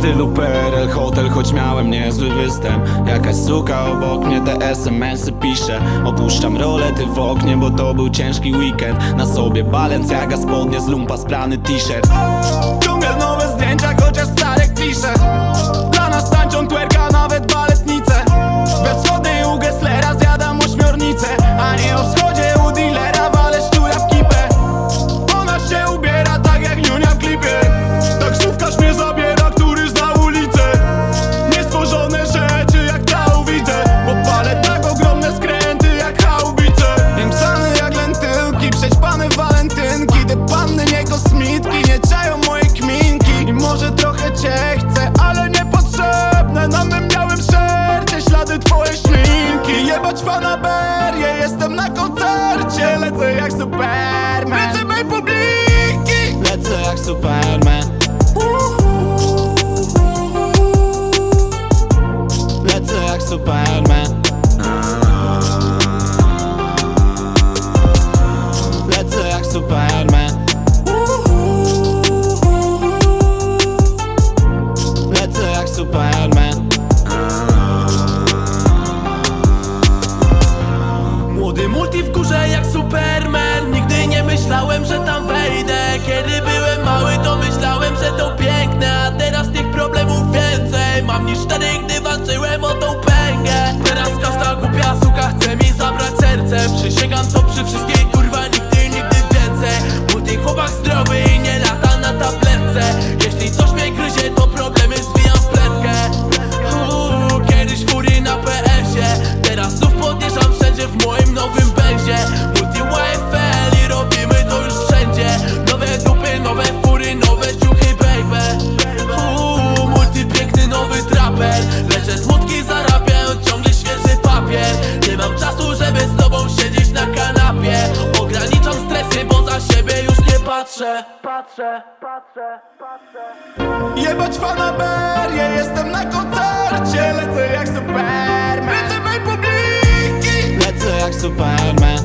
stylu PRL Hotel, choć miałem niezły występ. Jakaś suka obok mnie te SMS-y pisze. Opuszczam rolety w oknie, bo to był ciężki weekend. Na sobie Balenciaga, spodnie z lumpa, sprany t-shirt. Ciągle nowe zdjęcia, chociaż stare klisze. Dla nas tańczą twerka, nawet baletnice. We wschodniej u Gesslera zjadam ośmiornicę, a nie o wschodzie u dealera walę szczura w kipę. Ona się ubiera tak jak niunia w klipie. Taksówkarz mnie zabiera, który zna ulicę. Niestworzone rzeczy jak tał widzę, bo palę tak ogromne skręty jak haubice. Niemsany jak lentylki, przećpane walentynki. Te panny nie kosmitki, nie czają mojej kminki. I może trochę cię chcę, ale niepotrzebne. Na mym białym szercie ślady twojej szminki. Jebać fanaberię, jestem na koncercie. Lecę jak Superman, lecę mej publiki. Lecę jak Superman. Lecę jak Superman. Lecę jak Superman. Lecę jak Superman. Młody multi w górze jak Superman. Nigdy nie myślałem, że tam wejdę. Kiedy byłem mały, to myślałem, że to piękne. A teraz tych problemów więcej mam niż wtedy, gdy walczyłem o tą pęgę. Teraz każda głupia suka chce mi zabrać serce. Przysięgam to przy wszystkiej, kurwa, nigdy więcej. Multi chłopak zdrowy i nie lata na tabletce. Jeśli coś mnie gryzie, to problemy zwijam w pletkę. Kiedyś fury na PS-ie, teraz znów podjeżdżam wszędzie w moim nowym Benzie. Multi YFL i robimy to już wszędzie. Nowe dupy, nowe fury, nowe ciuchy, baby. Multi piękny nowy traper. Leczę smutki, zarabiając ciągle świeży papier. Nie mam czasu, żeby z tobą siedzieć na kanapie. Ograniczam stresy, bo za siebie już nie patrzę. Jebać fanaberię, jestem na koncercie. Lecę jak Superman. Lecę mej publiki. Lecę jak Superman.